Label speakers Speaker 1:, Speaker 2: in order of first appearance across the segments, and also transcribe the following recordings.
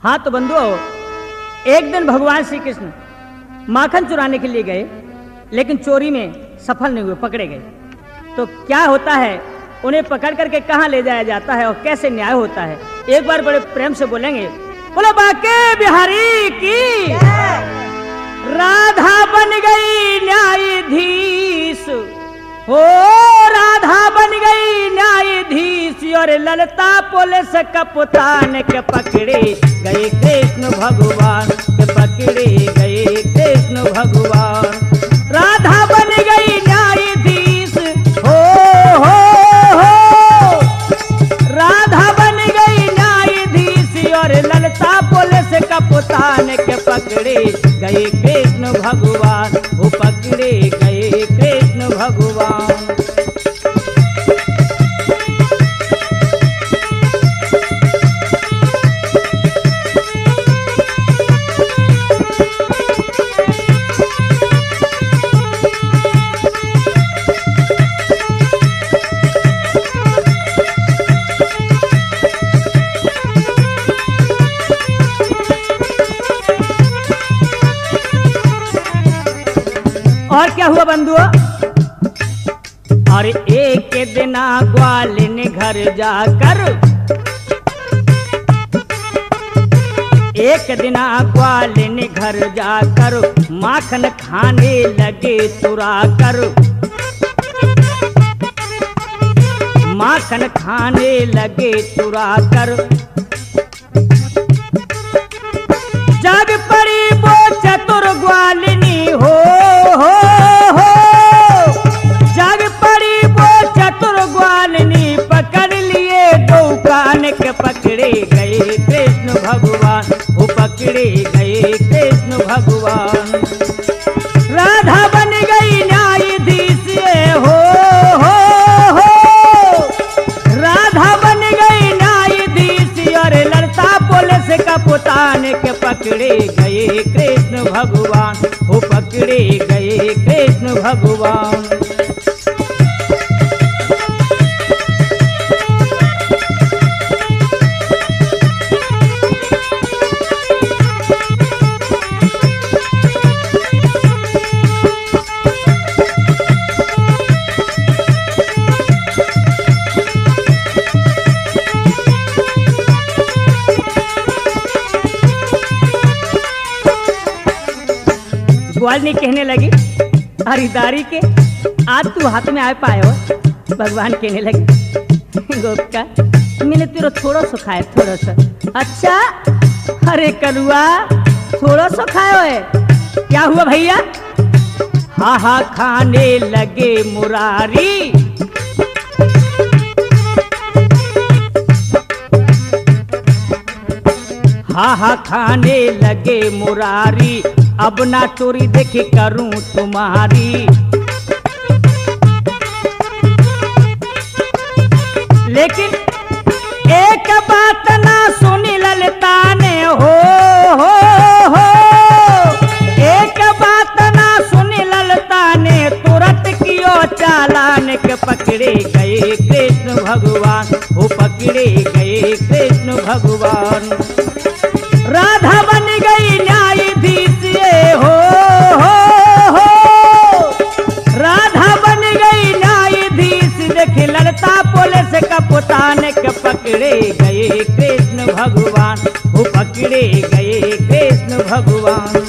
Speaker 1: हाँ तो बंधुओं, एक दिन भगवान श्री कृष्ण माखन चुराने के लिए गए, लेकिन चोरी में सफल नहीं हुए, पकड़े गए। तो क्या होता है, उन्हें पकड़ करके कहाँ ले जाया जाता है और कैसे न्याय होता है, एक बार बड़े प्रेम से बोलेंगे, बोलो बाके बिहारी की। राधा बन गई न्यायाधीश, हो राधा बन गई न्यायाधीश, और ललता पुलिस कप्तान के पकड़े गए कृष्ण भगवान, के पकड़े गए कृष्ण भगवान। राधा बन गई न्यायाधीश, हो राधा बन गई न्यायाधीश, और ललता पुलिस कप्तान के पकड़े गए कृष्ण भगवान, वो पकड़े गए कृष्ण भगवान। और क्या हुआ बंधुओं? और एक दिन ग्वालिन घर जाकर, एक दिन ग्वालिन घर जाकर माखन खाने लगे चुरा कर, माखन खाने लगे चुरा कर। जग पड़ी वो चतुर ग्वालिनी, हो जग पड़ी वो चतुर ग्वालिनी, पकड़ लिए दो कान के पकड़े गए कृष्ण भगवान, वो पकड़े गए कृष्ण भगवान। राधा बन गई न्यायाधीश, हो राधा बन गई न्यायाधीश, और लड़ता पुलिस कप्तान के पकड़े गए कृष्ण भगवान, वो पकड़े गए कृष्ण भगवान। ग्वालिनी कहने लगी, हरिदारी के आज तू हाथ में आ पाए हो। भगवान कहने लगे, गोपिका मैंने तेरा थोड़ा सा खाया, थोड़ा सा। अच्छा, अरे कलुआ थोड़ा सा खाए है, क्या हुआ भैया? हा हा खाने लगे मुरारी, हा हा खाने लगे मुरारी, अब ना चोरी देखे करूं तुम्हारी। लेकिन एक बात ना सुनी ललिता ने, हो एक बात ना सुनी ललिता ने, तुरंत कियो चालान के पकड़े गए कृष्ण भगवान, वो पकड़े गए कृष्ण भगवान। राधा बन गई न्यायाधीश, हो राधा बन गई न्यायाधीश, देखे लड़ता पुलिस कप्तान के पकड़े गए कृष्ण भगवान, वो पकड़े गए कृष्ण भगवान।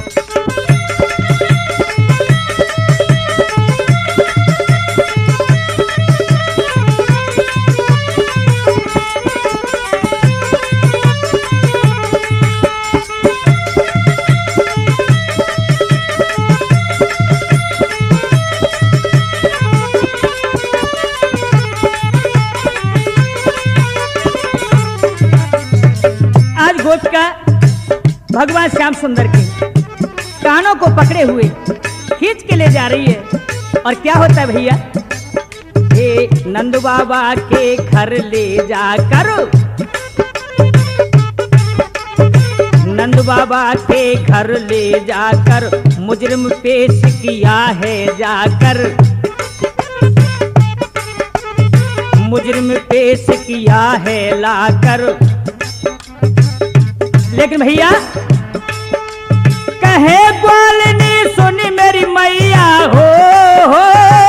Speaker 1: का भगवान श्याम सुंदर के कानों को पकड़े हुए खींच के ले जा रही है। और क्या होता है भैया, हे नंद बाबा के घर ले जाकर, नंद बाबा के घर ले जाकर, मुजरिम पेश किया है जाकर, मुजरिम पेश किया है लाकर। लेकिन भैया कहे ग्वालिनी सुन मेरी मैया हो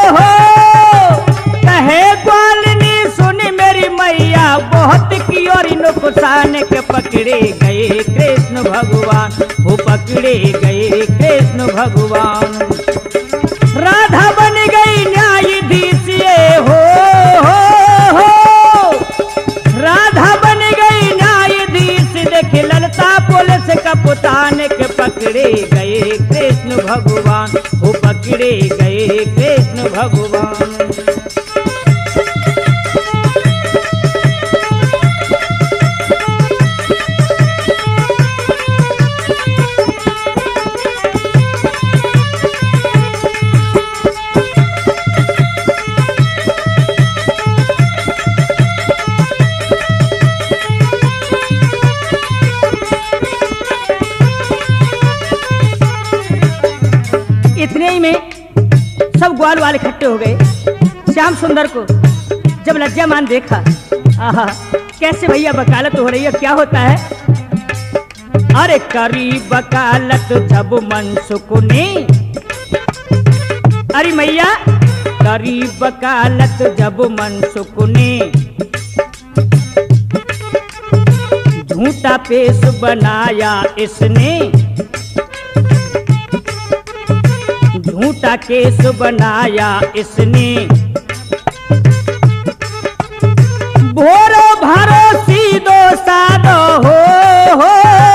Speaker 1: कहे ग्वालिनी सुन मेरी मैया बहुत की और नुकसान के पकड़े गए कृष्ण भगवान, वो पकड़े गए कृष्ण भगवान। राधा बन गई न्यायाधीश ये हो राधा बन गई न्यायाधीश, देखे ललता पुलिस कप्तान के पकड़े गए कृष्ण भगवान, वो पकड़े गए कृष्ण भगवान। इतने ही में सब ग्वाल वाले इकट्ठे हो गए। श्याम सुंदर को जब लज्जामान देखा, आहा कैसे भैया वकालत हो रही है, क्या होता है? अरे करी वकालत जब मनसुख ने, अरे मैया करी वकालत जब मनसुख ने, झूठा पेश बनाया इसने, झूठा केस बनाया इसने, भोरो भारो सीधो साधो हो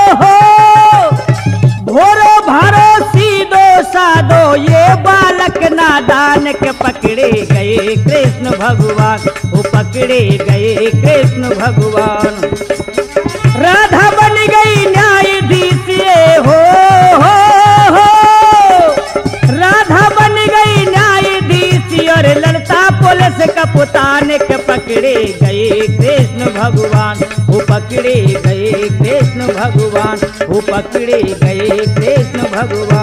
Speaker 1: भोरो भारो सीधो साधो, ये बालक नादान के पकड़े गए कृष्ण भगवान, वो पकड़े गए कृष्ण भगवान। राधा बन गई न्यायाधीश ये हो राधा बन गई न्यायाधीश, और ललता पुलिस कप्तान के पकड़े गए कृष्ण भगवान, वो पकड़े गए कृष्ण भगवान, वो पकड़े गए कृष्ण भगवान।